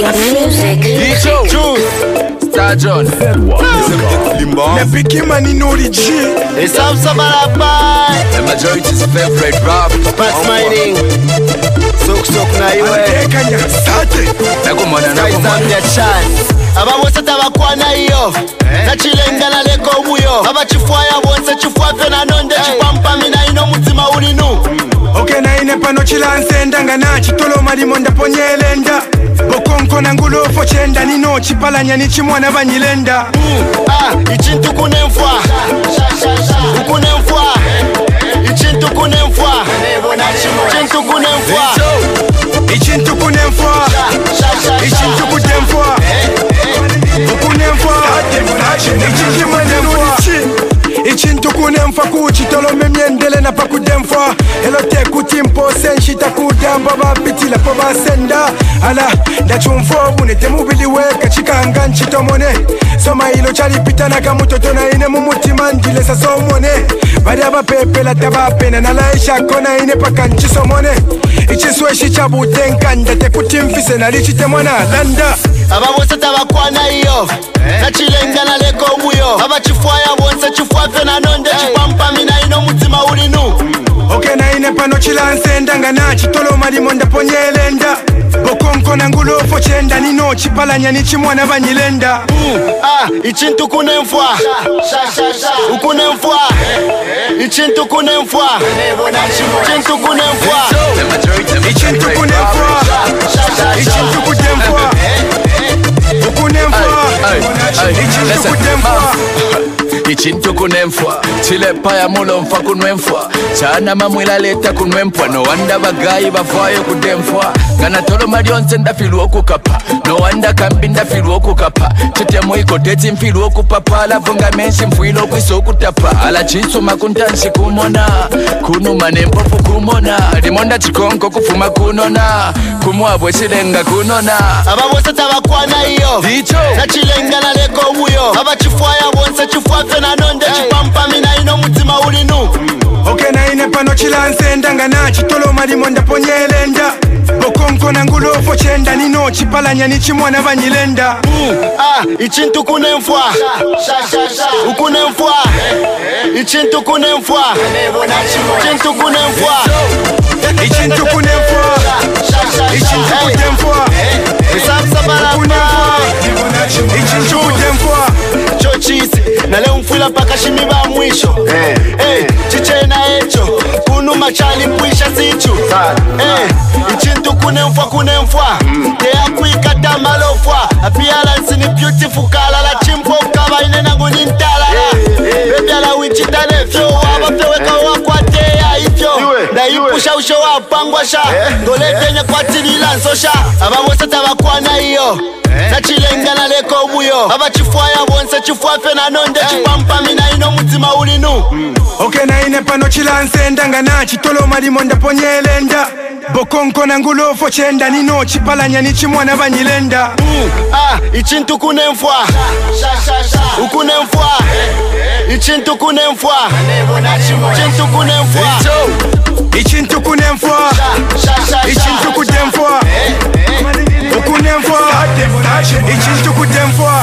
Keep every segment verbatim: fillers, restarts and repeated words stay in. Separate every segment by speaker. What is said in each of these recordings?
Speaker 1: Iceberg Music.
Speaker 2: Choose Star John.
Speaker 3: Le Bikima Ninori G.
Speaker 4: Et Sam Sabalapa.
Speaker 2: The majority's favorite rap.
Speaker 4: Pass mining. Sok sok na iwe.
Speaker 3: Kanya sate.
Speaker 2: Nakumana
Speaker 4: Sky Zambia chan. Ababose tabakwana iyo. Nachilenga na leko muyo. Abachifwaya bonse chifwafe na nonde. Chipampa mina ino mutima ulinu.
Speaker 3: Okay na ine pano chilanse ndanga na chitolo marimo ndaponyelenda. Bokonko na ngulofo chenda nino chipalanya ni chimwana banyilenda.
Speaker 4: Ah, ichintu kunemfwa. Kunemfwa. Ichintu kunemfwa. Ichintu kunemfwa.
Speaker 3: Ichintu kunemfwa. Ichintu kutemfwa. Kunemfwa. Ichintu kunemfwa. Ichintu kunemfwa kuchitolo memyendele na pakudemfwa. Elote kutimpo senshita kudamba babitila po basenda. Ala ndachumfo bunete mubili weka chikanga nchitomone. Soma ilo chali pitana kamutoto na ine mumutima ndile sa somone. Bari abapepela tabapena nalaisha kona ine paka nchisomone. Ichiswe shichabude nkanda te kutimfise nalichite mwana landa.
Speaker 4: Ababose tabakwana iyo. Nachilenga na leko muyo. Abachifwaya bonse chifwafe na nonde. Chipampa mina ino mutima ulinu.
Speaker 3: Okay na ine pano chilanse ndanga na chitolo marimo ndaponyelenda. Bokonko na ngulofo chenda nino chipalanya ni chimwana banyilenda.
Speaker 4: Ah, ichintu kunemfwa. Ukunemfwa. Ichintu kunemfwa. Ichintu kunemfwa.
Speaker 3: Ichintu kunemfwa. Ichintu kutemfwa. Ukunemfwa. Ichintu kutemfwa.
Speaker 2: Ichintu kunemfwa. Chile paya mulo mfa kunwemfwa. Chana mamwila leta kunwemfwa. No wanda bagayi bafayo kudemfwa. Gana tolo marionse ndafilu okukapa. No wanda kambi ndafilu okukapa. Chete mwiko deti mfilu okupapa. Ala vunga menshi mfuilo kwiso okutapa. Ala chinsu makuntansi kumona. Kunu manempofu kumona. Rimonda chikonko kufuma kunona. Kumwabwe chilenga kunona.
Speaker 4: Ababose tabakwana iyo.
Speaker 2: Dicho
Speaker 4: Nachilenga na leko muyo. Abachifwaya bonse chifwafe na nonde. Chipampa mina ino mutima ulinu.
Speaker 3: Okay na ine pano chilanse ndanga na chitolo marimo ndaponyelenda. Bokonko na ngulofo chenda nino chipalanya ni chimwana banyilenda.
Speaker 4: Ah, ichintu kunemfwa. Ukunemfwa. Ichintu kunemfwa. Ichintu kunemfwa.
Speaker 3: Ichintu kunemfwa. Ichintu kutemfwa.
Speaker 4: Kunemfwa.
Speaker 3: Ichintu kutemfwa.
Speaker 4: Chochisi na leo mfula paka shimiba mwisho. Eh, chiche na echo kunu machali mwisha sichu. Eh, ichintu kunemfwa kunemfwa. Te akuikata malofwa. Appearance ni beautiful kala la chimpo kaba ine nangu nintala. Baby ala wichitane fyo wabafeweka wakwatea ifyo. Na ipusha usho wapangwasha. Ngolete nye kwa tilila nsosha. Ababose tabakwana iyo. Nachilenga na leko muyo. Abachifwaya bonse chifwafe na nonde. Chipampa mina ino mutima ulinu.
Speaker 3: Okay na ine pano chilanse ndanga na chitolo marimo ndaponyelenda. Bokonko na ngulofo chenda nino chipalanya ni chimwana banyilenda.
Speaker 4: Ah, ichintu kunemfwa. Ukunemfwa. Ichintu kunemfwa. Ichintu kunemfwa.
Speaker 3: Ichintu kunemfwa. Ichintu kutemfwa. Ukunemfwa. Ichintu kutemfwa.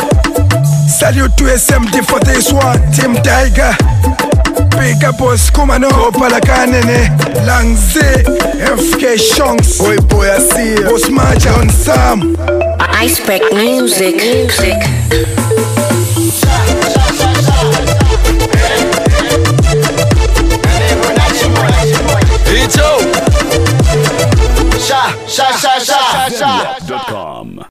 Speaker 3: Salute to S M D for this one. Team Tiger. Big up boss Kumano Palakanene Langze F K Shonks Boy boy I see Boss Maja on Sam
Speaker 1: Iceberg Music. Music.
Speaker 2: Dicho
Speaker 4: Sha sha sha sha sha.
Speaker 5: dot com